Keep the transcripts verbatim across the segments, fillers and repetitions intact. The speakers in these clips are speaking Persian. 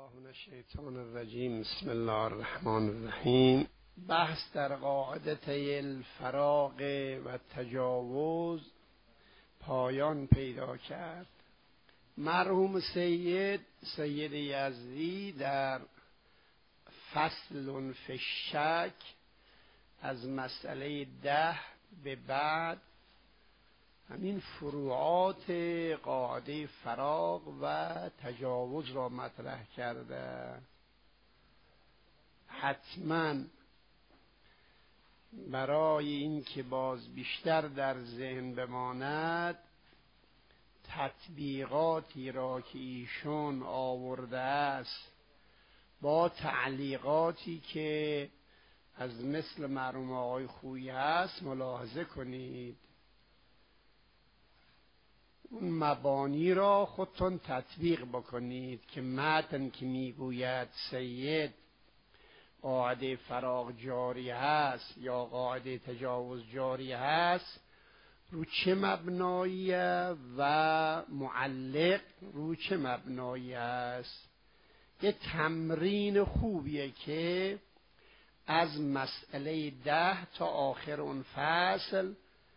بالله من الشیطان الرجیم. بسم الله الرحمن الرحیم. بحث در قاعدته الفراغ و تجاوز پایان پیدا کرد. مرحوم سید سید یزدی در فصل فی الشک از مسئله ده به بعد همین فروعات قاعده فراغ و تجاوز را مطرح کرده. حتما برای این که باز بیشتر در ذهن بماند تطبیقاتی را که ایشون آورده است با تعلیقاتی که از مثل مرحوم آقای خویی هست ملاحظه کنید. اون مبانی را خودتون تطبیق بکنید که متن که میگوید سید قاعده فراغ جاری هست یا قاعده تجاوز جاری هست رو چه مبنایی و معلق رو چه مبنایی است. یه تمرین خوبیه که از مسئله ده تا آخر اون فصل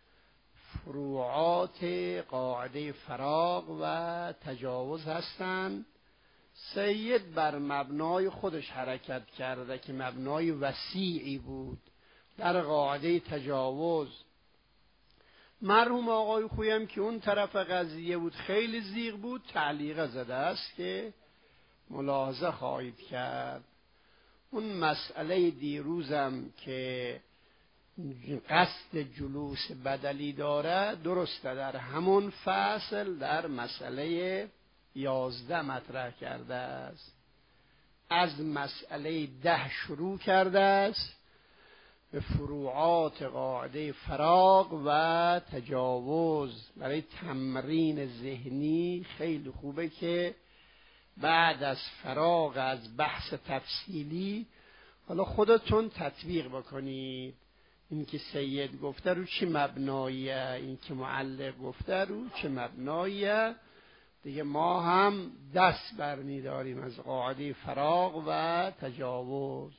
فروعات قاعده فراغ و تجاوز هستند. سید بر مبنای خودش حرکت کرده که مبنای وسیعی بود در قاعده تجاوز. مرحوم آقای خویم که اون طرف قضیه بود خیلی زیغ بود، تعلیق زده است که ملاحظه خواهید کرد. اون مسئله دیروزم که قصد جلوس بدلی داره درسته، در همون فصل در مسئله یازده مطرح کرده است. از مسئله ده شروع کرده است به فروعات قاعده فراغ و تجاوز. برای تمرین ذهنی خیلی خوبه که بعد از فراغ از بحث تفصیلی حالا خودتون تطبیق بکنید. این که سید گفته رو چه مبناییه، این که معلق گفته رو چه مبناییه. دیگه ما هم دست برمی داریم از قاعده فراغ و تجاوز.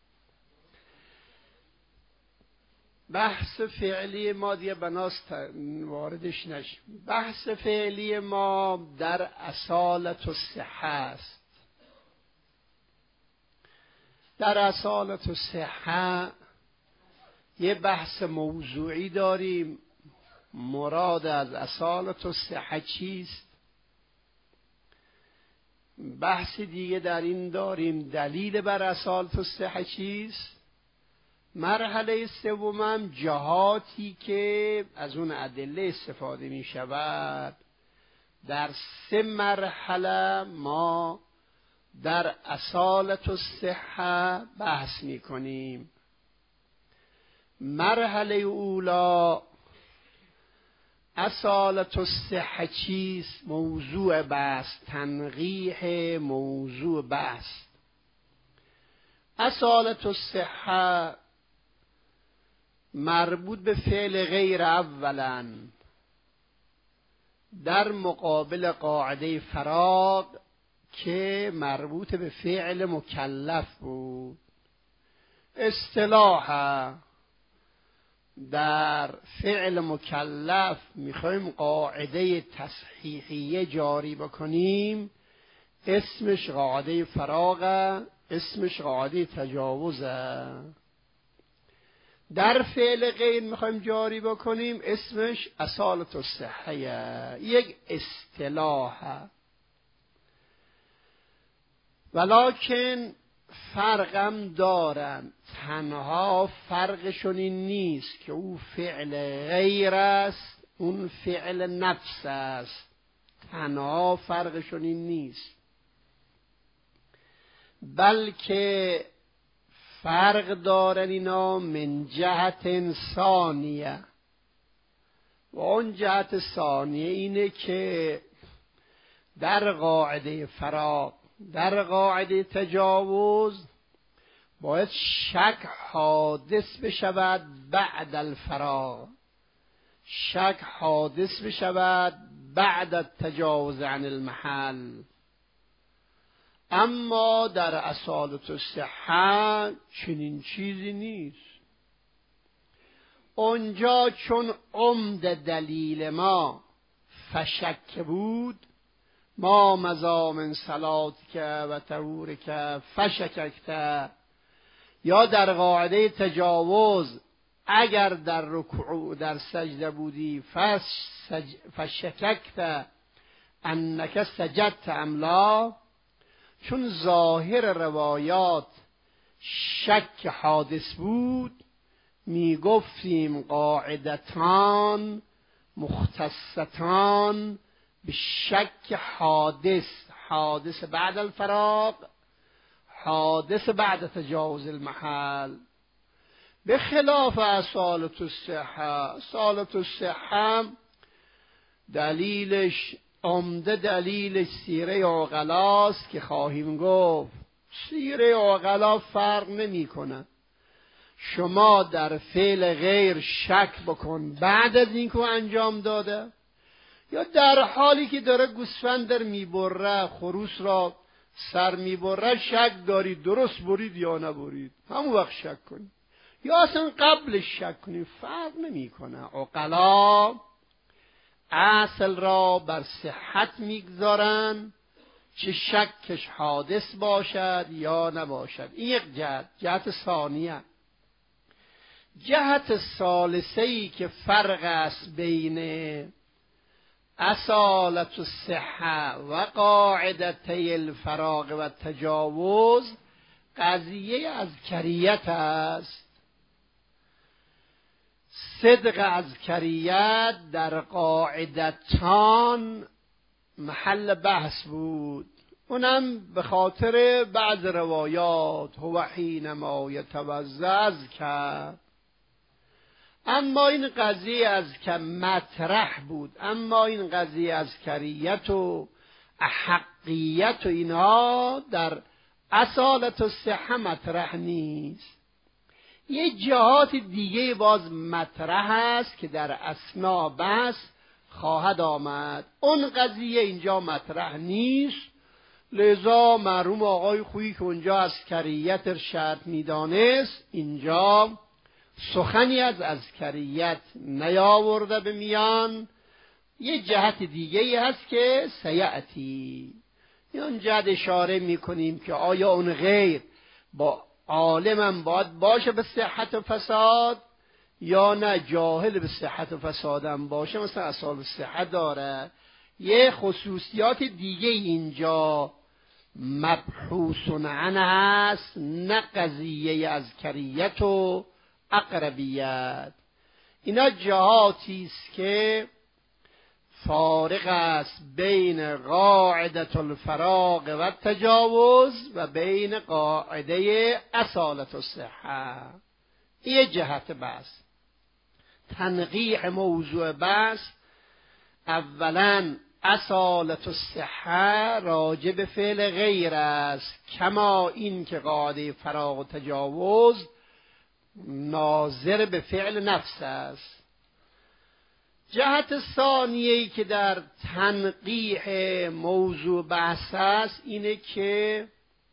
بحث فعلی ما دیگه بناست واردش نشیم. بحث فعلی ما در اصالت الصحه است. در اصالت الصحه یه بحث موضوعی داریم. مراد از اصالت الصحه چیست؟ بحث دیگه در این داریم دلیل بر اصالت الصحه چیست؟ مرحله سومم جهاتی که از اون ادله استفاده می شود. در سه مرحله ما در اصالت الصحه بحث می کنیم. مرحله اولا اصالت الصحه چیست؟ موضوع بحث، تنقیح موضوع بحث. اصالت الصحه مربوط به فعل غیر اولا در مقابل قاعده فراغ که مربوط به فعل مکلف بود. اصطلاحا در فعل مکلف میخوایم قاعده تصحیحیه جاری بکنیم، اسمش قاعده فراغه، اسمش قاعده تجاوزه. در فعل غیر میخوایم جاری بکنیم، اسمش اصالت الصحه، یک اصطلاحه. ولکن فرقم دارن، تنها فرقشون این نیست که او فعل غیر است اون فعل نفس است. تنها فرقشون این نیست، بلکه فرق دارن اینا من جهت انسانیه. و اون جهت ثانیه اینه که در قاعده فراغ، در قاعده تجاوز باید شک حادث بشود بعد الفراغ، شک حادث بشود بعد التجاوز عن المحل. اما در اصالت الصحه چنین چیزی نیست. اونجا چون عمد دلیل ما فشک بود، ما مزامن صلاتک و طهورک فشککت، یا در قاعده تجاوز اگر در رکوع در سجده بودی فشککت انک سجدت ام لا، چون ظاهر روایات شک حادث بود می گفتیم قاعدتان مختصتان به شک حادث، حادث بعد الفراغ، حادث بعد تجاوز المحل، به خلاف اصالت الصحه. اصالت الصحه دلیلش عمده دلیل سیره عقلاست که خواهیم گفت. سیره عقلا فرق نمی کنه. شما در فعل غیر شک بکن بعد از اینکه انجام داده، یا در حالی که داره گوسفند در میبره، خروس را سر میبره، شک دارید درست برید یا نبرید، همون وقت شک کنید، یا اصلا قبلش شک کنید، فرق نمی کنه. عقلا اصل را بر صحت میگذارن، چه شکش حادث باشد یا نباشد. این یک جهت. جهت ثانیه، جهت ثالثه‌ای که فرق است بین اصالت الصحه و قاعدتی الفراغ و تجاوز، قضیه اذکریت است. صدق اذکریت در قاعدتان محل بحث بود، اونم به خاطر بعض روایات هو حینما یتوضأ کرد. اما این قضیه از که مطرح بود، اما این قضیه از کریت و احقیت و اینها در اصالت الصحه مطرح نیست. یه جهات دیگه باز مطرح است که در اثناء بحث خواهد آمد، اون قضیه اینجا مطرح نیست. لذا مرحوم آقای خویی که اونجا از کریت شرط میدانست، اینجا سخنی از اذکریت نیاورده به میان. یه جهت دیگه ای هست که سیعتی، اون جهت اشاره میکنیم که آیا اون غیر با عالمم باید باشه به صحت و فساد یا نه جاهل به صحت و فسادم باشه، مثلا اصال صحت داره. یه خصوصیات دیگه اینجا مبحوث عنه هست، نه قضیه اذکریت و اقربیت. اینا جهاتی است که فارق است بین قاعدة الفراغ و تجاوز و بین قاعده اصالت الصحه. این جهت بحث. تنقیح موضوع بحث، اولا اصالت الصحه راجع به فعل غیر است، کما این که قاعده فراغ و تجاوز ناظر به فعل نفس است. جهت ثانیه‌ای که در تنقیح موضوع بحث است اینه که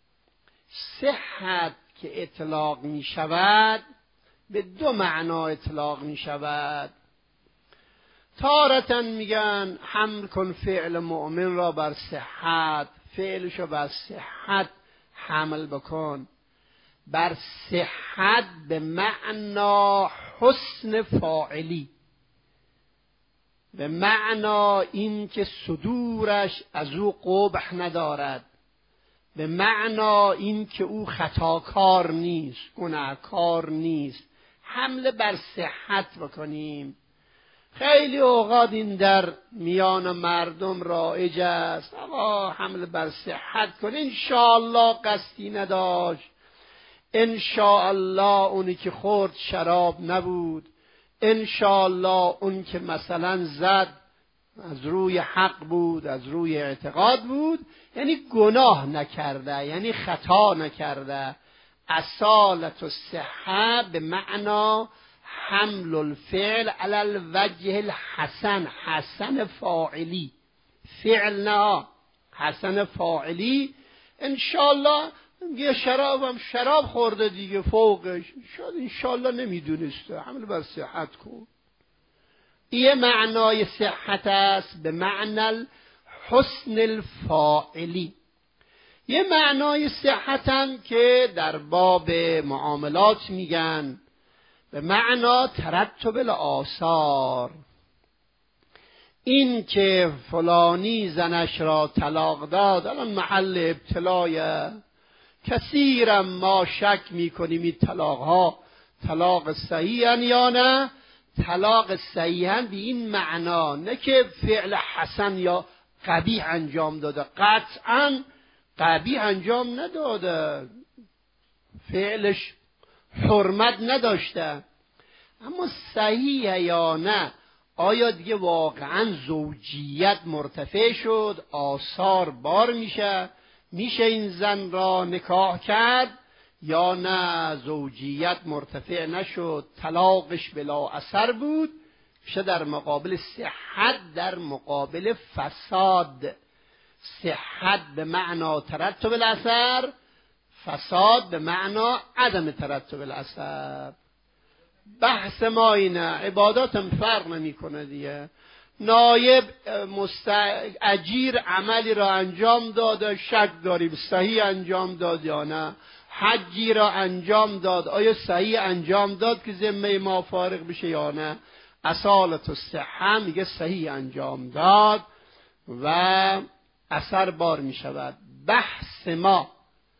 صحت که اطلاق می شود به دو معنا اطلاق می شود. تارةً میگن حمل کن فعل مؤمن را بر صحت، فعلشو بر صحت حمل بکن. بر صحت به معنا حسن فاعلی، به معنا این که صدورش از او قبح ندارد، به معنا این که او خطاکار نیست، گناهکار نیست. حمله بر صحت بکنیم. خیلی اوقات این در میان مردم رایج است، آقا حمله بر صحت کن، انشاءالله قصدی نداشت، انشاءالله اونی که خورد شراب نبود، انشاءالله اون که مثلا زد از روی حق بود، از روی اعتقاد بود، یعنی گناه نکرده، یعنی خطا نکرده. اصالت الصحه به معنا حمل الفعل علی الوجه الحسن، حسن فاعلی، فعل نه حسن فاعلی، انشالله یه شرابم شراب خورده دیگه فوقش، شاید انشالله نمیدونسته، حمل بر صحت کن. یه معنای صحت است به معنی حسن الفاعلی. یه معنای صحت هم که در باب معاملات میگن به معنا ترتب الاثار. این که فلانی زنش را طلاق داد الان محل ابتلایه، کثیرا ما شک میکنیم این طلاق ها طلاق صحیحن یا نه. طلاق صحیحن به این معنا نه که فعل حسن یا قبیح انجام داده، قطعا قبیح انجام نداده، فعلش حرمت نداشته، اما صحیح یا نه، آیا دیگه واقعا زوجیت مرتفع شد، آثار بار میشه، میشه این زن را نکاح کرد یا نه زوجیت مرتفع نشد، طلاقش بلا اثر بود، میشه در مقابل صحت در مقابل فساد. صحت به معنا ترتب الاثر، فساد به معنا عدم ترتب الاثر. بحث ما اینه، عبادات هم فرق نمی کنه دیگه. نایب مست... اجیر عملی را انجام داده، شک داریم صحیح انجام داد یا نه. حجی را انجام داد، آیا صحیح انجام داد که ذمه ما فارغ بشه یا نه. اصالت الصحه میگه صحیح انجام داد و اثر بار می شود. بحث ما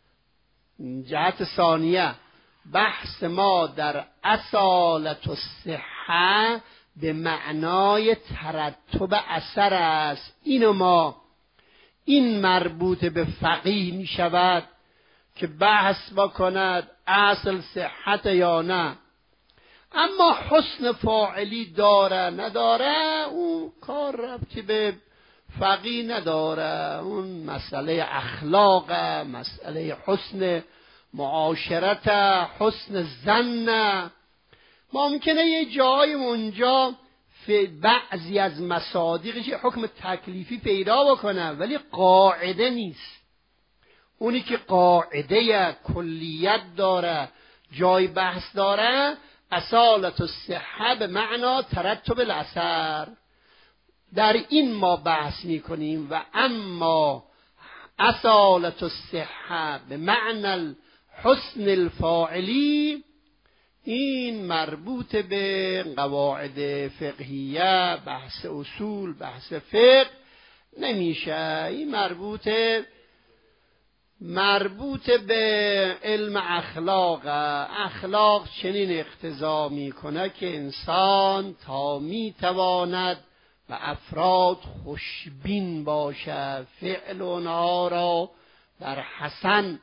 جهت ثانیه، بحث ما در اصالت الصحه به معنای ترتب اثر است. اینو ما این مربوط به فقیه می شود که بحث بکند اصل صحت یا نه. اما حسن فاعلی داره نداره اون کار ربطی به فقیه نداره، اون مسئله اخلاق، مسئله حسن معاشرت، حسن زن. ممکنه یه جای اونجا بعضی از مصادیقش حکم تکلیفی پیدا بکنه ولی قاعده نیست. اونی که قاعده کلیت داره، جای بحث داره، اصالت الصحه به معنا ترتب الاثر، در این ما بحث میکنیم. و اما اصالت الصحه به معنی حسن الفاعلی، این مربوط به قواعد فقهیه، بحث اصول، بحث فقه نمیشه. این مربوط مربوط به علم اخلاق. اخلاق چنین اقتضا میکنه که انسان تا میتواند و افراد خوشبین باشه، فعل اونها را در حسن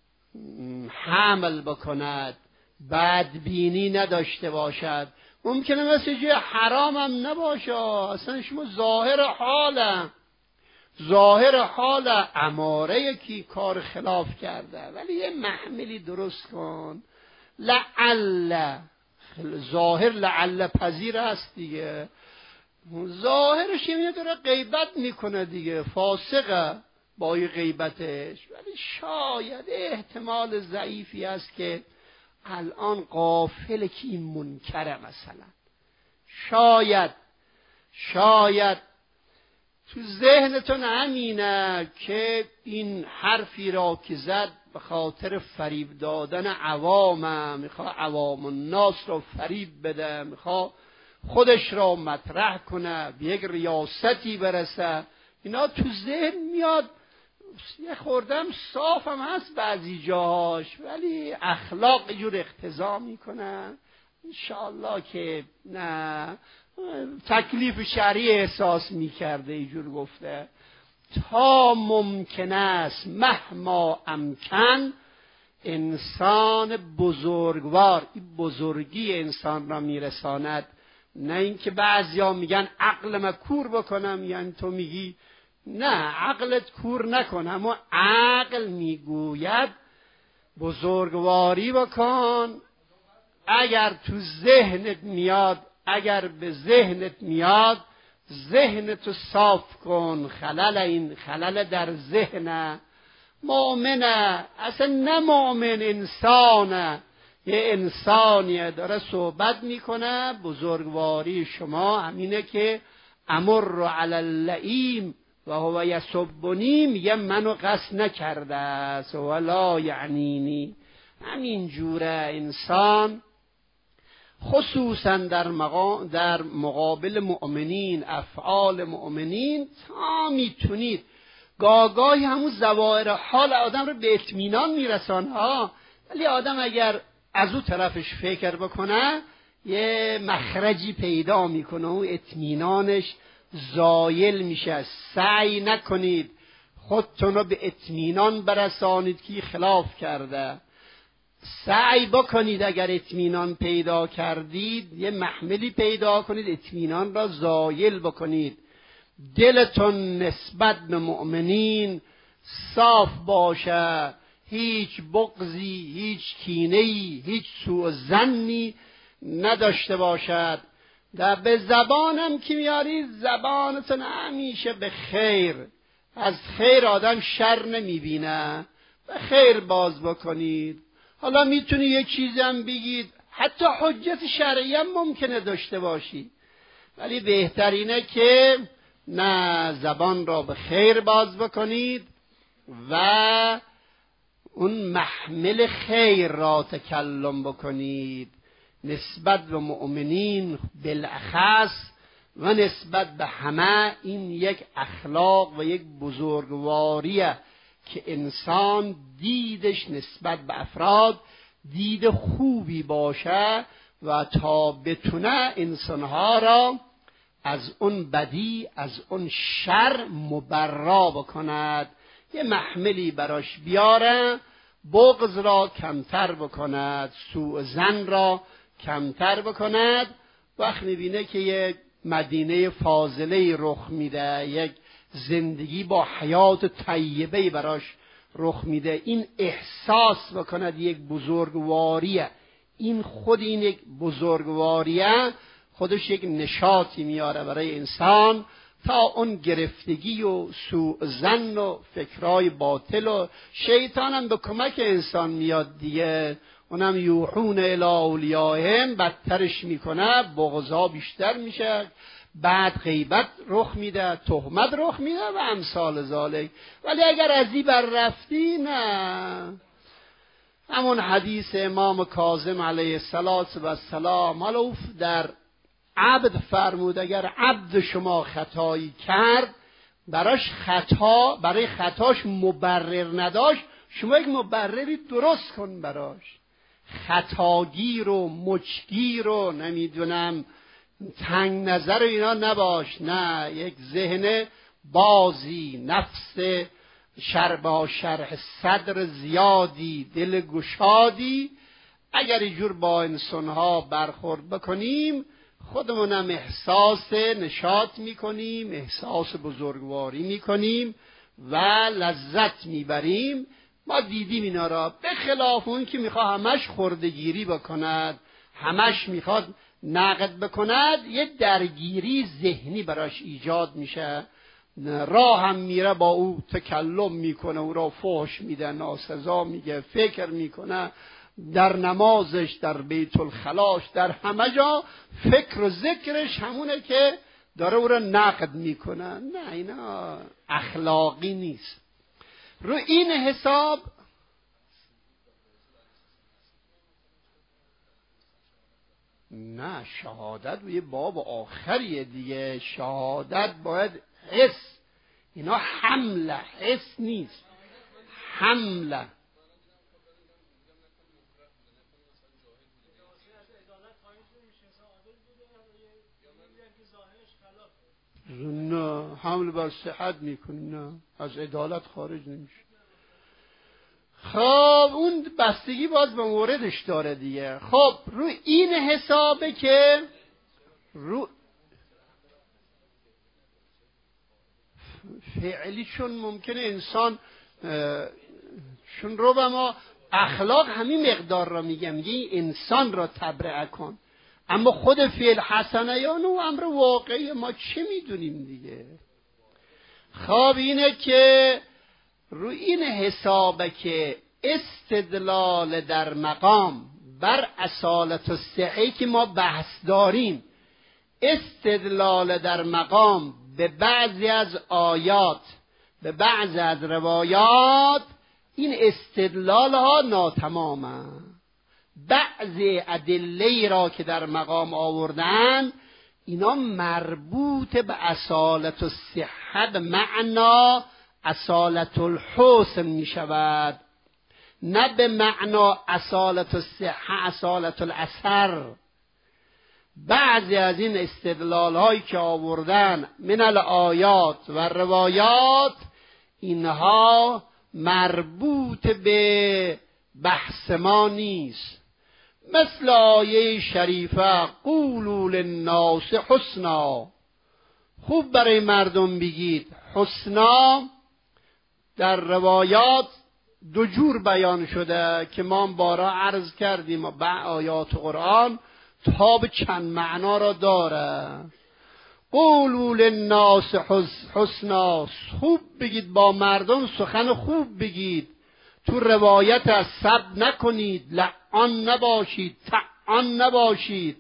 حمل بکند، بدبینی نداشته باشد. ممکنه مثل جای حرام هم نباشه، اصلا شما ظاهر حاله ظاهر حال اماره یکی کار خلاف کرده، ولی یه محملی درست کن، لعل ظاهر لعل پذیر است دیگه. ظاهرش اینه داره غیبت میکنه دیگه، فاسقه با این غیبتش، ولی شاید احتمال ضعیفی است که الان غافل که این منکره، مثلا شاید شاید تو ذهنتون همینه که این حرفی را که زد به خاطر فریب دادن عوامه، میخواد عوام الناس را فریب بده، میخواد خودش را مطرح کنه، به یک ریاستی برسه. اینا تو ذهن میاد، یه خوردم صافم هست بعضی جاهاش، ولی اخلاق یه جور اقتضا میکنه انشاءالله که نه تکلیف شرعی احساس میکرده، اینجور گفته تا ممکن است مهما امکن انسان بزرگوار، این بزرگی انسان را میرساند. نه اینکه بعضیا میگن عقل ما کور بکنم، یعنی تو میگی نه عقلت کور نکن، اما عقل میگوید بزرگواری بکن. اگر تو ذهنت میاد، اگر به ذهنت میاد، ذهنتو صاف کن. خلل این خلل در ذهنه، مؤمنه، اصلا نه مؤمن، انسانه، یه انسانیه داره صحبت میکنه. بزرگواری شما همینه که امر علی اللئیم و هو یسبنی، میگه منو قصد نکرده است ولا یعنینی. همین جوره انسان خصوصا در, مقا... در مقابل مؤمنین، افعال مؤمنین، تا میتونید گاگاهی همون ظواهر حال آدم رو به اطمینان میرسان ها. ولی آدم اگر از اون طرفش فکر بکنه یه مخرجی پیدا میکنه و اطمینانش زایل میشه. سعی نکنید خودتون رو به اطمینان برسانید که خلاف کرده. سعی بکنید اگر اطمینان پیدا کردید یه محملی پیدا کنید اطمینان را زایل بکنید. دلتون نسبت به مؤمنین صاف باشه، هیچ بغضی، هیچ کینه‌ای، هیچ سوء ظنی نداشته باشد. در به زبانم که میارید زبانتون همیشه به خیر، از خیر آدم شر نمیبینه، به خیر باز بکنید. حالا میتونی یه چیزم بگید، حتی حجت شرعی هم ممکنه داشته باشی، ولی بهترینه که نه، زبان را به خیر باز بکنید و اون محمل خیر را تکلم بکنید نسبت به مؤمنین بالاخص و نسبت به همه. این یک اخلاق و یک بزرگواریه که انسان دیدش نسبت به افراد دید خوبی باشه و تا بتونه انسانها را از اون بدی، از اون شر مبرا بکند، یه محملی براش بیاره، بغض را کمتر بکند، سوء ظن را کمتر بکند. وقت میبینه که یک مدینه فاضله رخ میده، یک زندگی با حیات طیبه براش رخ میده، این احساس بکند یک بزرگواریه. این خود این یک بزرگواریه خودش یک نشاطی میاره برای انسان تا اون گرفتگی و سوء ظن و فکرای باطل و شیطان هم به کمک انسان میاد دیگه، اونم یوحون الی اولیائهم بدترش میکنه، بغضا بیشتر میشه، بعد غیبت رخ میده، تهمت رخ میده و امثال ذالک. ولی اگر از این بر رفتی، نه، همون حدیث امام کاظم علیه السلام، حالا در عبد فرمود اگر عبد شما خطایی کرد، براش خطا برای خطاش مبرر نداشت، شما یک مبرری درست کن براش. خطاگیر و مچگیر و نمیدونم تنگ نظر و اینا نباش، نه، یک ذهن بازی، نفس شر با شرح صدر زیادی، دل گشادی. اگر اینجور با انسانها برخورد بکنیم خودمونم احساس نشاط میکنیم، احساس بزرگواری میکنیم و لذت میبریم. ما دیدیم اینا را، به خلاف اون که میخواد همش خردگیری بکند، همش میخواد نقد بکند، یه درگیری ذهنی براش ایجاد میشه. راه هم میره با او تکلم میکنه، او را فحش میده، ناسزا میگه، فکر میکنه، در نمازش، در بیت الخلاش، در همه جا فکر و ذکرش همونه که داره او را نقد میکنه. نه، اینا اخلاقی نیست. رو این حساب نه، شهادت روی باب آخریه دیگه. شهادت باید حس، اینا حمله، حس نیست، حمله. نه، حمل بر صحت میکنه، نه، از عدالت خارج نمیشه. خب اون بستگی باز به موردش داره دیگه. خب رو این حسابه که رو فعلی، چون ممکنه انسان چون رو به ما اخلاق همین مقدار را میگم، میگه انسان را تبرئه کن، اما خود فعل حسنه یا نو امر واقعی ما چه میدونیم دیگه. خب اینه که رو این حسابه که استدلال در مقام بر اصالت و صحه که ما بحث داریم، استدلال در مقام به بعضی از آیات، به بعضی از روایات، این استدلال ها ناتمامه. بعضی ادله را که در مقام آوردن اینا مربوط به اصالت و صحه به معنا اصالت الحسن می شود، نه به معنا اصالت الصحه اصالت الاثر. بعضی از این استدلال هایی که آوردن من الآیات و روایات، اینها مربوط به بحث ما نیست. مثل آیه شریفه قولوا للناس حسنا، خوب برای مردم بگید. حسنا در روایات دو جور بیان شده که ما بارا عرض کردیم و بعض آیات قرآن تا به چند معنا را داره. قولوا للناس حسنا، خوب بگید با مردم، سخن خوب بگید. تو روایت از سب نکنید، لعان نباشید، طعان نباشید.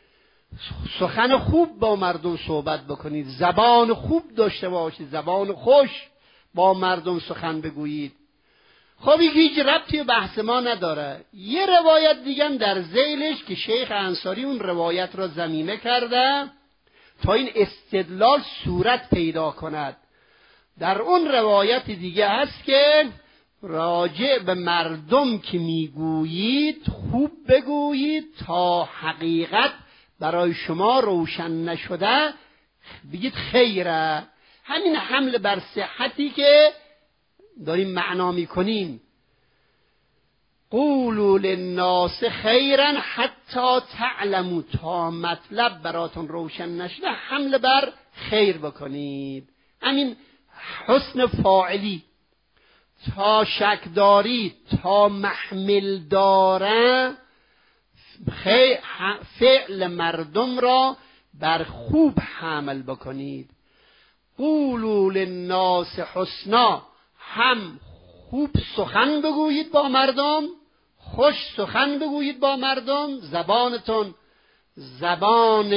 سخن خوب با مردم صحبت بکنید، زبان خوب داشته باشید، زبان خوش با مردم سخن بگویید. خب این هیچ ربطی بحث ما نداره. یه روایت دیگه در ذیلش که شیخ انصاری اون روایت را ضمیمه کرده تا این استدلال صورت پیدا کند. در اون روایت دیگه هست که راجع به مردم که میگویید خوب بگویید تا حقیقت برای شما روشن نشده بگید خیره. همین حمل بر صحتی که داریم معنا میکنیم. قولوا للناس خیرا حتی تعلموا، تا مطلب براتون روشن نشده حمل بر خیر بکنید. همین حسن فاعلی، تا شک دارید، تا محمل داره فعل مردم را بر خوب حمل بکنید. قولوا للناس حسنا، هم خوب سخن بگویید با مردم، خوش سخن بگویید با مردم، زبانتون زبان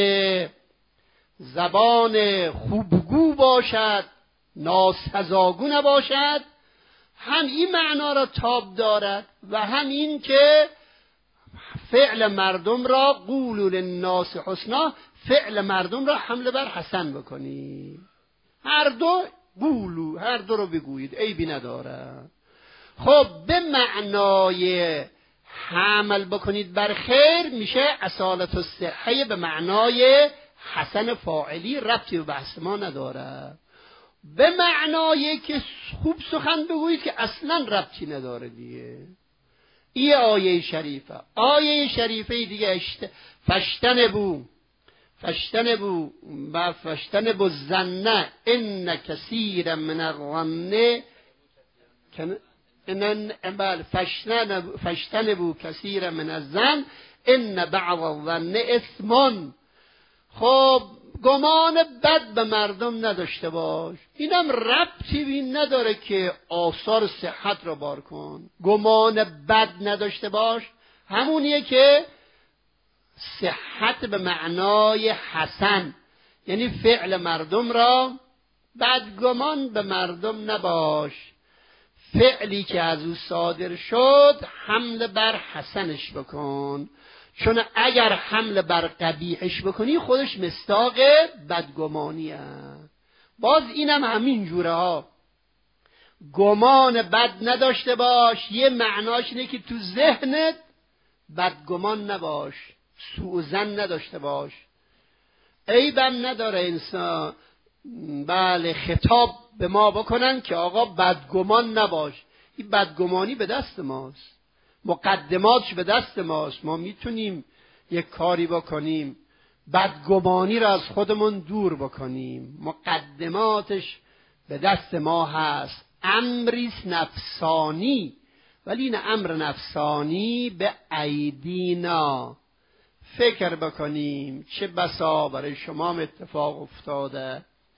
زبان خوبگو باشد، ناسزاگو نباشد. هم این معنا را تاب دارد و هم این که فعل مردم را قولوا للناس حسنا، فعل مردم را حمله بر حسن بکنید. هر دو قولو، هر دو رو بگویید، عیبی نداره. خب به معنای حمل بکنید بر خیر میشه اصالت و صحه، به معنای حسن فاعلی، ربطی به بحث ما نداره. به معنای که خوب سخن بگویید که اصلا ربطی نداره دیگه. این آیه شریفه. آیه شریفه دیگه اشت... فشتنبو فشتنبو و فشتنبو الظن ان کثیر من الظن ان بل فشتنبو کثیر من الظن ان بعض الظن اثم. خب گمان بد به مردم نداشته باش. اینم ربطی به این نداره که آثار صحت را بار کن. گمان بد نداشته باش همونیه که صحت به معنای حسن، یعنی فعل مردم را بدگمان به مردم نباش. فعلی که از او صادر شد حمل بر حسنش بکن، چون اگر حمل بر قبیحش بکنی خودش مصداق بدگمانیه. باز اینم همین جوره ها. گمان بد نداشته باش یه معناش اینه که تو ذهنت بدگمان نباش، سوء ظن نداشته باش. عیبم نداره انسان بله خطاب به ما بکنن که آقا بدگمان نباش. این بدگمانی به دست ماست، مقدماتش به دست ماست. ما میتونیم یک کاری بکنیم بدگمانی را از خودمون دور بکنیم، مقدماتش به دست ما هست. امری نفسانی، ولی این امر نفسانی به ایدینا. فکر بکنیم چه بسا برای شما اتفاق افتاده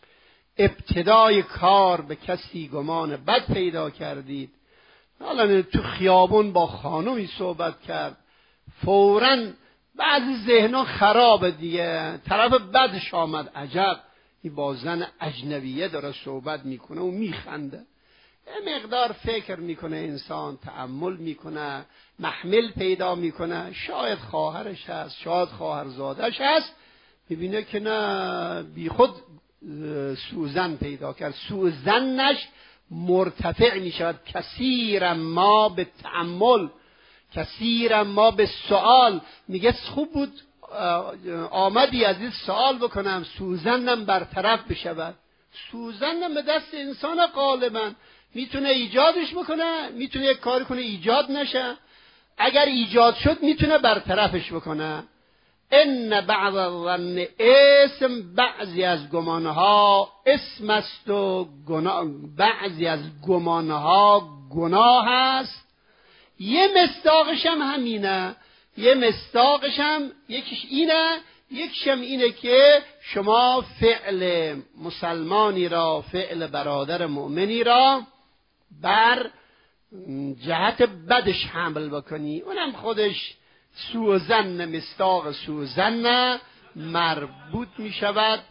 ابتدای کار به کسی گمان بد پیدا کردید، حالا تو خیابون با خانومی صحبت کرد، فوراً بعضی ذهنها خرابه دیگه، طرف بدش آمد، عجب این با زن اجنبیه داره صحبت میکنه و میخنده. یه مقدار فکر میکنه انسان، تأمل میکنه، محمل پیدا میکنه، شاید خواهرش هست، شاید خواهرزادش هست، میبینه که نه بی خود سوزن پیدا کرد، سوزنش مرتفع میشود. کثیر ما به تأمل، کثیر ما به سوال، میگه خوب بود آمدی از این سوال بکنم، سوزنم برطرف بشود. سوزنم به دست انسان غالبا میتونه ایجادش بکنه، میتونه یک کاری کنه ایجاد نشه، اگر ایجاد شد میتونه برطرفش بکنه. ان بعض الظن اسم، بعضی از گمانها اسم است و گناه، بعضی از گمانها گناه است. یه مصداقش هم همینه، یه مصداقش هم یکیش اینه، یکیش هم اینه که شما فعل مسلمانی را، فعل برادر مؤمنی را بر جهت بدش حمل بکنی، اونم خودش سوء ظن، مصداق سوء ظن مربوط می شود.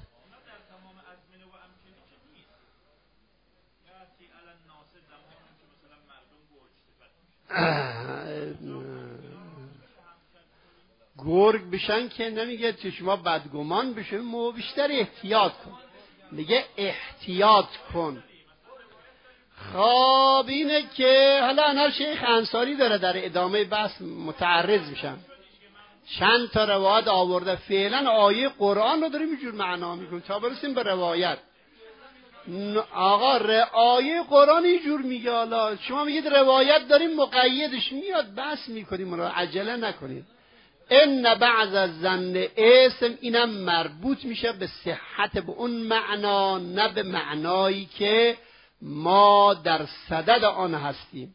گرگ بشن که نمیگه که شما بدگمان بشن، مو بیشتر احتیاط کن، میگه احتیاط کن. خب اینه که حالا انا شیخ انصاری داره در ادامه بحث متعرض میشن، چند تا روایت آورده، فعلا آیه قرآن رو داریم اینجور معنا میکنیم تا برسیم به روایت. آقا آیه قرآن اینجور میگه، حالا شما میگید روایت داریم مقیدش میاد، بحث میکنیم، رو عجله نکنید. ان بعض الظن اسم، اینم مربوط میشه به صحت، به اون معنا، نه به معنایی که ما در صدد آن هستیم.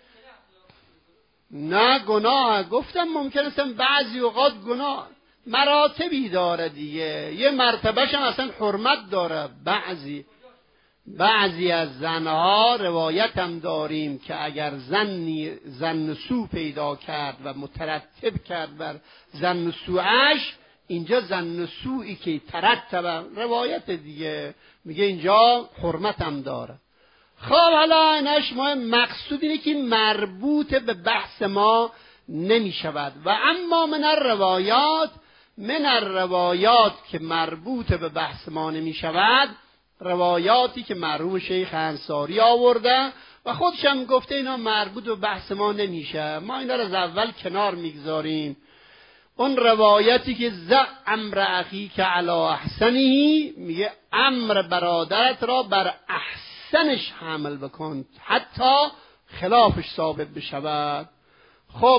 نه گناه، گفتم ممکنه بعضی اوقات گناه مراتبی داره دیگه، یه مرتبهش هم اصلا حرمت داره. بعضی بعضی از زنها روایت هم داریم که اگر زنی زن سو پیدا کرد و مترتب کرد بر زن سوش، اینجا زن سویی که ترتب، روایت دیگه میگه اینجا حرمت هم داره. خب حالا اینش ما مقصود اینه که مربوط به بحث ما نمی شود. و اما من الروایات، من الروایات که مربوط به بحث ما نمی شود، روایاتی که مرحوم شیخ انصاری آورده و خودش هم گفته اینا مربوط به بحث ما نمیشه، ما اینا رو از اول کنار میگذاریم. اون روایتی که ز امر اخی که علی احسنی، میگه امر برادرت را بر احسنش حمل بکن حتی خلافش ثابت بشود. خب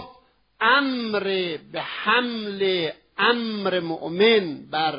امر به حمل امر مؤمن بر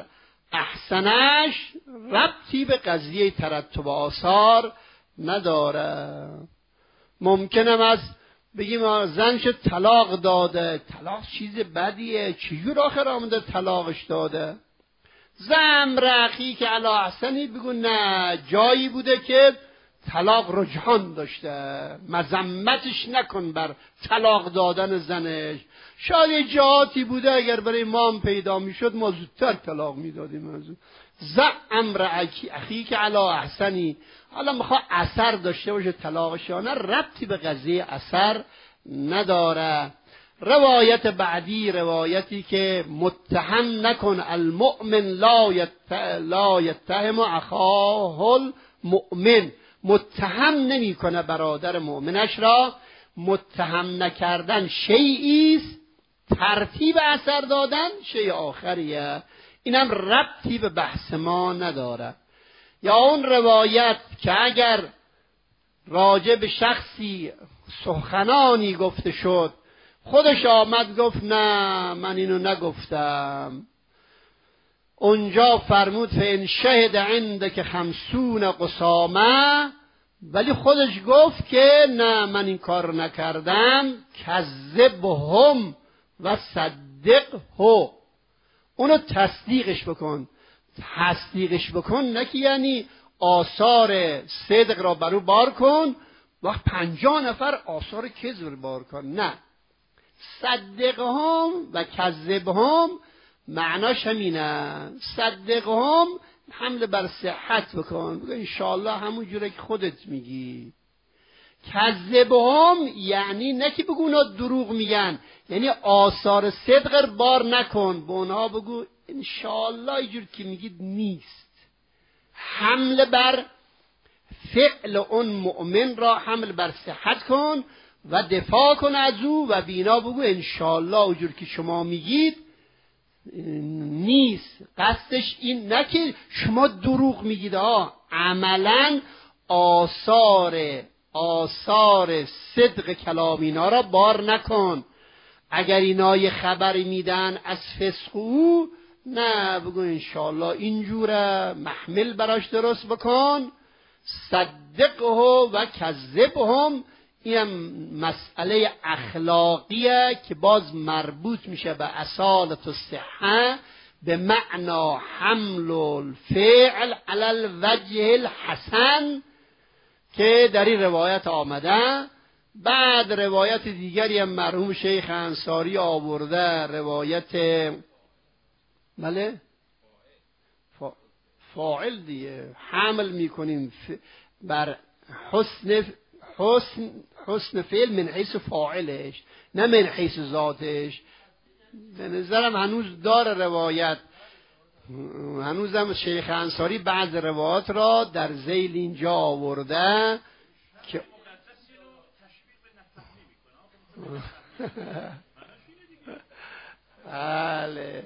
احسنش ربطی به قضیه ترتب آثار نداره. ممکنه از بگیم زنش طلاق داده، طلاق چیز بدیه، چجور آخر آمده طلاقش داده؟ زم رخی که علی احسنی بگو نه، جایی بوده که طلاق رجحان داشته، مذمتش نکن بر طلاق دادن زنش. شاید جهاتی بوده اگر برای ما هم پیدا میشد ما زودتر طلاق میدادیم. از ز امر اخی که علی احسنی، حالا میخواد اثر داشته باشه طلاقش یا نه، ربطی به قضیه اثر نداره. روایت بعدی، روایتی که متهم نکن المؤمن لا یت لا یتهم اخاه المؤمن، متهم نمی کنه برادر مؤمنش را. متهم نکردن شیئی است، ترتیب اثر دادن شیء آخریه، اینم ربطی به بحث ما نداره. یا اون روایت که اگر راجع به شخصی سخنانی گفته شد، خودش آمد گفت نه من اینو نگفتم، اونجا فرمود فان شهد عندک خمسون قسامه، ولی خودش گفت که نه من این کار نکردم، کذبهم و صدقه، اونو تصدیقش بکن. تصدیقش بکن نه که یعنی آثار صدق را بر او بار کن، وقت پنجاه نفر آثار کذب بار کن. نه، صدقهم و کذبهم معناش همینه. صدقهم حمل بر صحت بکن، بگو انشاءالله همون جوره که خودت میگی. کذبهم یعنی نه که بگو اونا دروغ میگن، یعنی آثار صدق بار نکن، به اونها بگو انشاءالله اینجور که میگید نیست. حمل بر فعل اون مؤمن را حمل بر صحت کن و دفاع کن از او و بینا بگو انشاءالله اونجور که شما میگید نیست. قصدش این نه که شما دروغ میگید، ها عملا آثار آثار صدق کلام اینا را بار نکن. اگر اینا یه خبری میدن از فسق او، نه بگو انشاءالله اینجوره، محمل براش درست بکن. صدقه و کذبهم، این مسئله اخلاقیه که باز مربوط میشه به اصالت الصحه، به معنا حمل الفعل علی الوجه الحسن که در این روایت آمده. بعد روایت دیگری هم مرحوم شیخ انصاری آورده، روایت بله فاعل دیگه، حمل میکنیم بر حسن حسن حسن فعل من حیث فاعلش نه من حیث ذاتش. به نظرم هنوز داره روایت، هنوزم شیخ انصاری بعض روایات را در ذیل اینجا آورده که بله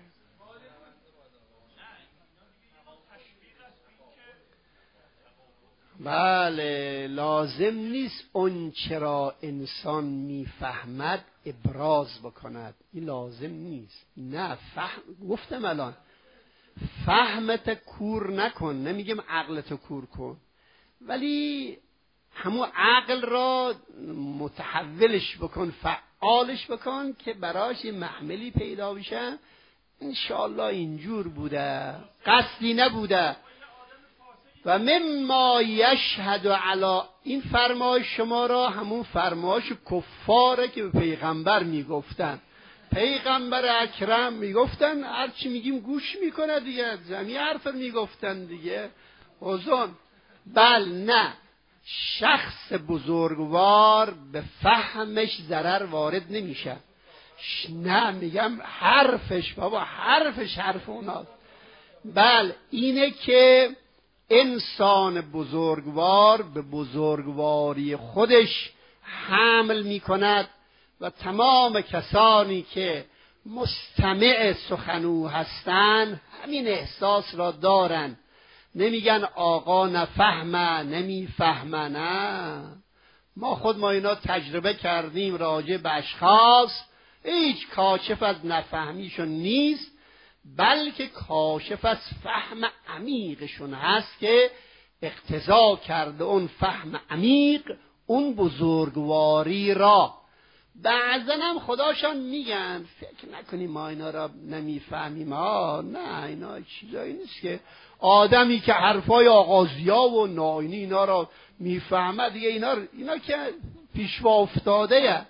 بله لازم نیست اون چرا انسان میفهمد ابراز بکند، این لازم نیست. نه فهم، گفتم الان فهمت کور نکن، نمیگم عقلت کور کن، ولی همون عقل را متحولش بکن، فعالش بکن که براش محملی پیدا بشه. انشاءالله اینجور بوده، قصدی نبوده. و مما یشهد علی، این فرمایش شما را همون فرمایش کفاره که به پیغمبر میگفتن. پیغمبر اکرم میگفتن هرچی میگیم گوش میکنه دیگه، زمین حرف میگفتن دیگه حضون. بل نه، شخص بزرگوار به فهمش ضرر وارد نمیشه. نه میگم حرفش، بابا حرفش حرف اوناست. بل اینه که انسان بزرگوار به بزرگواری خودش حمل میکند و تمام کسانی که مستمع سخنو هستند همین احساس را دارن. نمیگن آقا نفهمه نمیفهمه، نه، ما خود ما اینا تجربه کردیم راجع به اشخاص، هیچ کاشف از نفهمیشون نیست، بلکه کاشف از فهم عمیقشون هست که اقتضا کرده اون فهم عمیق اون بزرگواری را. بعضا هم خداشان میگن فکر نکنیم ما اینا را نمیفهمیم، ها نه، اینا چیزایی نیست که آدمی که حرفای آغازیا و ناینی اینا را میفهمه دیگه، اینا, اینا که پیشوا افتاده.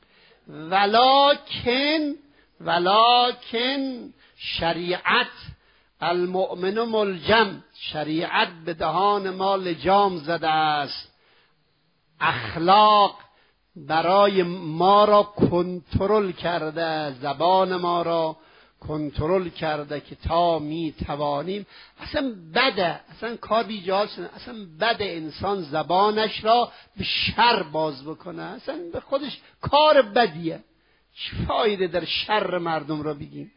ولکن ولکن شریعت المؤمن ملجم، شریعت به دهان ما لجام زده است، اخلاق برای ما را کنترل کرده، زبان ما را کنترل کرده که تا می توانیم. اصلا بده، اصلا کار بیجاست، اصلا بده انسان زبانش را به شر باز بکنه، اصلا به خودش کار بدیه. چه فایده در شر مردم را بگیم؟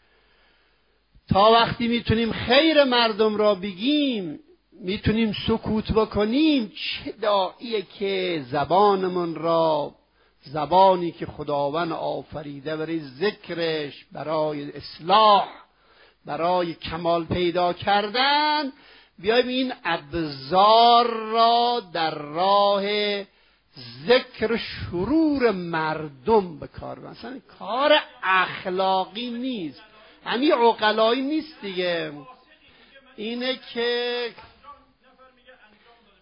تا وقتی میتونیم خیر مردم را بگیم، میتونیم سکوت بکنیم، چه داعیه که زبانمون را، زبانی که خداوند آفریده برای ذکرش، برای اصلاح، برای کمال پیدا کردن، بیایم این ابزار را در راه ذکر شرور مردم بکار بندیم. اصلا کار اخلاقی نیست، همین عقلایی نیست دیگه. اینه که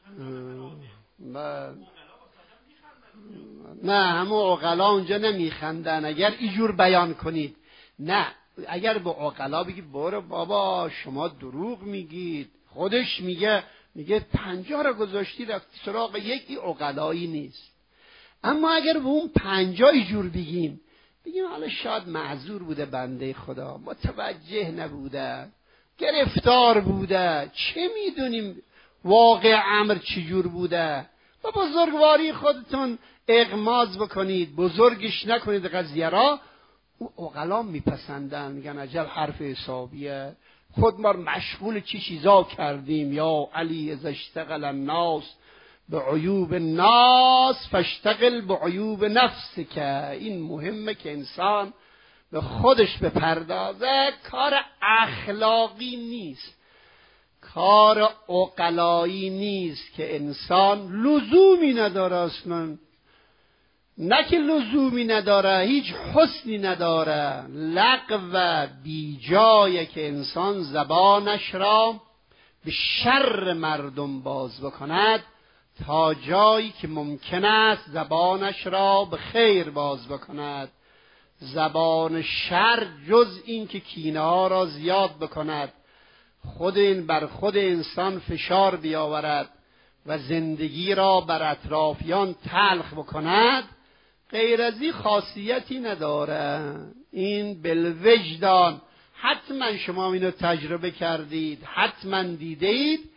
نه همون عقلا اونجا نمیخندن اگر اینجور بیان کنید. نه اگر به عقلا بگی برو بابا شما دروغ میگید، خودش میگه میگه پنجاه را گذاشتی رفتی سراغ یکی، عقلایی نیست. اما اگر به اون پنجاه اینجور بگیم بگیم حالا شاید معذور بوده بنده خدا، متوجه نبوده، گرفتار بوده، چه میدونیم واقع امر چجور بوده، و بزرگواری خودتون اغماز بکنید، بزرگش نکنید قضیه را. او عقلا میپسندن، میگن عجب حرف حسابیه، خود ما مشغول چی چیزا کردیم. یا علی اذا اشتغل الناس به عیوب الناس فاشتغل به عیوب نفسک. این مهمه که انسان به خودش بپردازه. کار اخلاقی نیست، کار عقلایی نیست که انسان لزومی نداره، اصلا نه که لزومی نداره، هیچ حسنی نداره، لغو بی جایه که انسان زبانش را به شر مردم باز بکند تا جایی که ممکن است زبانش را به خیر باز بکند. زبان شر جز این که کینه ها را زیاد بکند، خود این بر خود انسان فشار بیاورد و زندگی را بر اطرافیان تلخ بکند، غیر از این خاصیتی نداره. این بالوجدان حتما شما اینو تجربه کردید، حتما دیدید.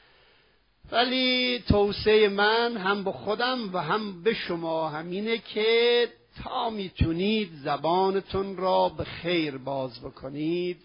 ولی توصیه من هم به خودم و هم به شما همینه که تا میتونید زبانتون را به خیر باز بکنید.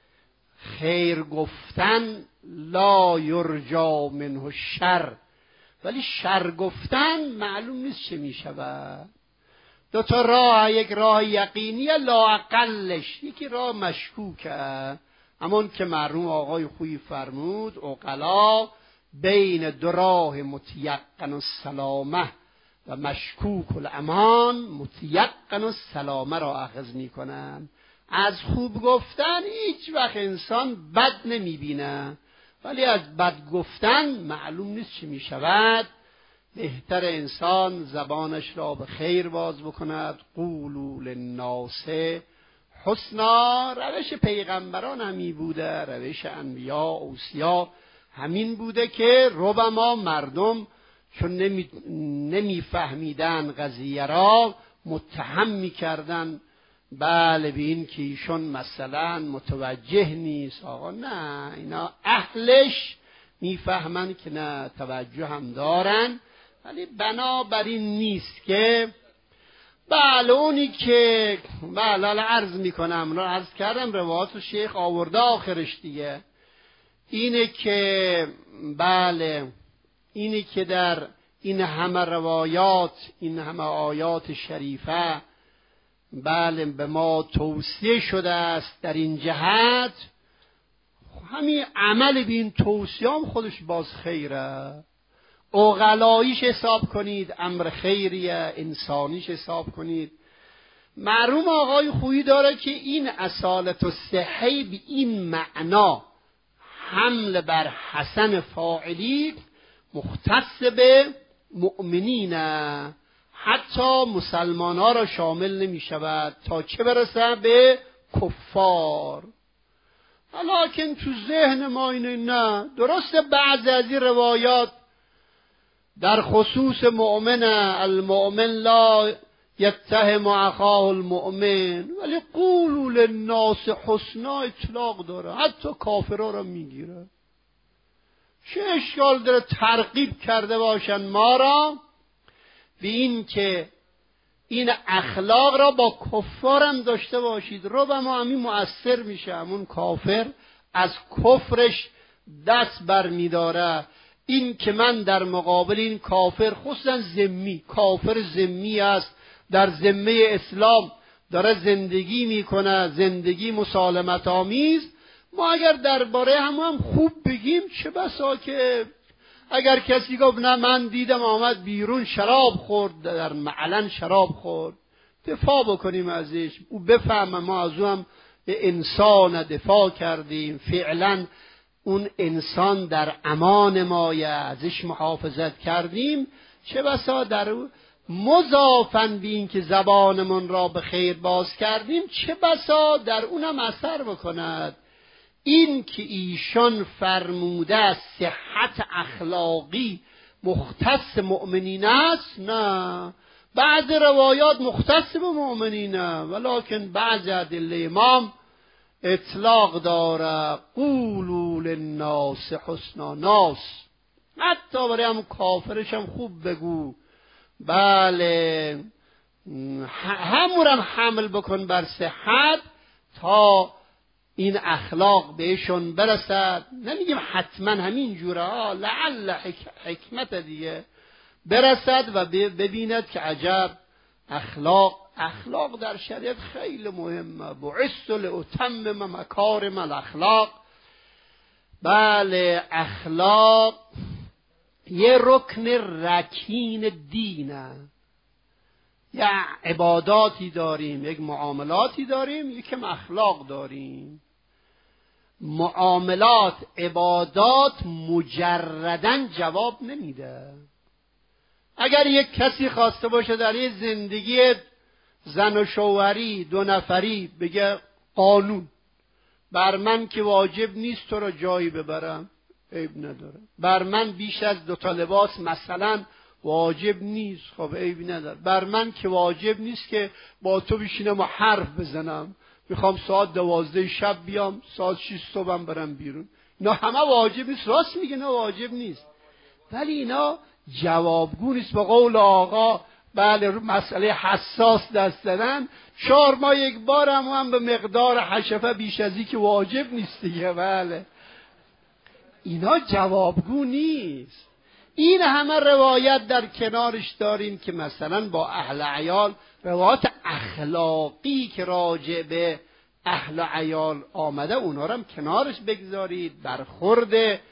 خیر گفتن لا یرجا منه شر، ولی شر گفتن معلوم نیست چه میشود. دو تا راه، یک راه یقینی لااقلش، یکی راه مشکوکه. همون که مرحوم آقای خویی فرمود عقلا بین دو راه متیقن السلامه و مشکوک الامان متیقن السلامه را اخذ میکنن. از خوب گفتن هیچ وقت انسان بد نمیبینه، ولی از بد گفتن معلوم نیست چی میشود. بهتر انسان زبانش را به خیر باز بکند. قولوا للناس حسنا، روش پیغمبران همی بوده، روش انبیا اوصیا همین بوده که ربما مردم چون نمی نمیفهمیدن قضیه را متهم میکردن، بله به این که ایشون مثلا متوجه نیست. آقا نه، اینا اهلش میفهمن که نه، توجه هم دارن، ولی بنابراین نیست که بله اونی که بله عرض میکنم را عرض کردم روایات شیخ آورده آخرش دیگه، اینه که بله اینی که در این همه روایات، این همه آیات شریفه بله به ما توصیه شده است در این جهت، همین عمل به این توصیه هم خودش باز خیره. عقلاییش حساب کنید امر خیریه، انسانیش حساب کنید. معلوم آقای خویی داره که این اصالت و صحه به این معنا حمل بر حسن فاعلی مختص به مؤمنین، حتی مسلمان ها را شامل نمی شود تا چه برسه به کفار. ولیکن تو ذهن ما اینه نه، درسته بعضی از این روایات در خصوص مؤمن، المؤمن لا یتهم اخاه المؤمن، ولی قولوا للناس حسنا اطلاق داره، حتی کافرها را میگیره. چه اشکال داره ترغیب کرده باشن ما را به این که این اخلاق را با کفارم داشته باشید؟ ربما همین مؤثر میشه، همون کافر از کفرش دست بر میداره. این که من در مقابل این کافر، خصوصا ذمی، کافر ذمی است، در ذمه اسلام داره زندگی میکنه، زندگی مسالمت آمیز، ما اگر درباره هم هم خوب بگیم چه بسا که اگر کسی گفت نه من دیدم آمد بیرون شراب خورد، در معلن شراب خورد، دفاع بکنیم ازش، او بفهمه ما از او هم انسان دفاع کردیم، فعلا اون انسان در امان مایه ازش محافظت کردیم، چه بسا در مضافاً به این که زبانمون را به خیر باز کردیم، چه بسا در اونم اثر بکند. این که ایشان فرموده صحت اخلاقی مختص مؤمنین است، نه، بعض روایات مختص به مؤمنینه، ولکن بعض ادله امام اطلاق داره. قولوا للناس حسنا، ناس حتی برای هم کافرش هم خوب بگو، بله همونم حمل بکن بر صحت تا این اخلاق بهشون برسد. نمیگیم حتما همین جوره ها، لعل حکمت دیگه برسد و ببیند که عجب اخلاق اخلاق در شریعت خیلی مهمه. بعثت لاتمم مکارم الاخلاق. بله اخلاق یه رکن رکین دینه. یه عباداتی داریم، یک معاملاتی داریم، یکم اخلاق داریم. معاملات عبادات مجردن جواب نمیده. اگر یک کسی خواسته باشه در یه زندگی زن و شوهری دو نفری بگه قانون بر من که واجب نیست تو را جایی ببرم، عیب نداره. بر من بیش از دو تا لباس مثلا واجب نیست، خب عیب نداره. بر من که واجب نیست که با تو بشینم و حرف بزنم، میخوام ساعت دوازده شب بیام ساعت شیش صبحم برم بیرون، اینا همه واجب نیست. راست میگه نه واجب نیست، ولی اینا جوابگو نیست. به قول آقا بله مسئله حساس دست دادن، چهار ماه یک بار هم, هم به مقدار حشفه بیش ازی که واجب نیست دیگه. بله اینا جوابگو نیست. این همه روایت در کنارش داریم که مثلا با اهل عیال روایت اخلاقی که راجع به اهل عیال آمده اونا رو هم کنارش بگذارید. برخورد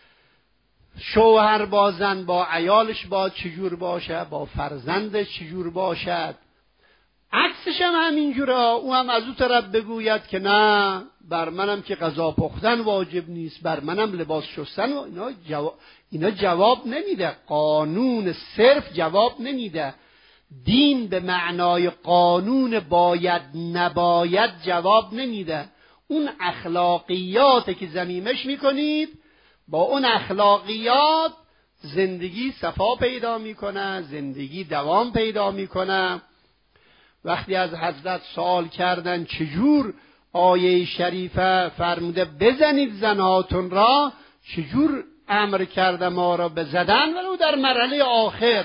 شوهر با زن با عیالش با چجور باشه، با فرزندش چجور باشد. عکسش هم همینجوره. او هم از او طرف بگوید که نه بر منم که غذا پختن واجب نیست، بر منم لباس شستن. اینا جواب, اینا جواب نمیده. قانون صرف جواب نمیده. دین به معنای قانون باید نباید جواب نمیده. اون اخلاقیات که ضمیمش میکنید، با اون اخلاقیات زندگی صفا پیدا میکنه، زندگی دوام پیدا میکنه. وقتی از حضرت سوال کردن چجور آیه شریفه فرموده بزنید زنهاتون را، چجور امر کرده ما را بزدن، ولو در مرحله آخر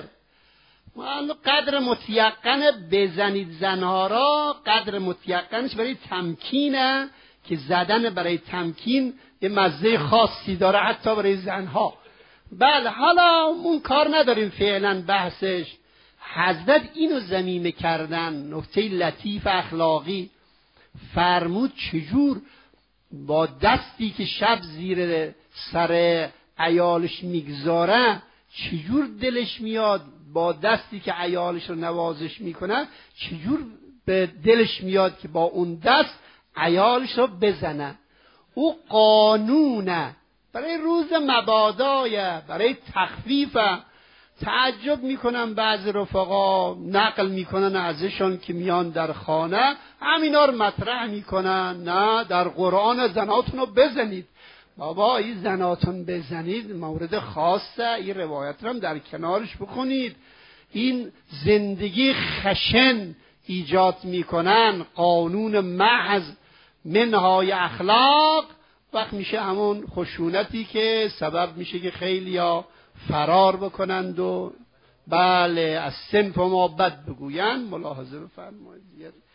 قدر متیقن بزنید زنها را، قدر متیقنش برای تمکینه که زدن برای تمکین یه مزه خاصی داره حتی برای زنها. بله حالا اون کار نداریم فعلا بحثش. حضرت اینو ضمیمه کردن، نکته لطیف اخلاقی فرمود چجور با دستی که شب زیر سر عیالش میگذاره چجور دلش میاد، با دستی که عیالش رو نوازش میکنه چجور به دلش میاد که با اون دست عیالش رو بزنه. او قانونه برای روز مبادایه، برای تخفیفه. تعجب میکنم بعضی رفقا نقل میکنن ازشون که میان در خانه همینا رو مطرح میکنن، نه در قرآن زناتون رو بزنید. بابا این زناتون بزنید مورد خاصه، این روایت رو هم در کنارش بخونید. این زندگی خشن ایجاد میکنن، قانون محض منهای اخلاق وقت میشه همون خشونتی که سبب میشه که خیلیا فرار بکنند و بله از صنف ما بد بگویند. ملاحظه بفرمایید.